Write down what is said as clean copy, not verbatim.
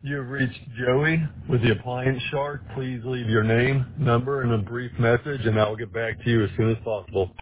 You have reached Joey with the Appliance Shark. Please leave your name, number, and a brief message, and I will get back to you as soon as possible.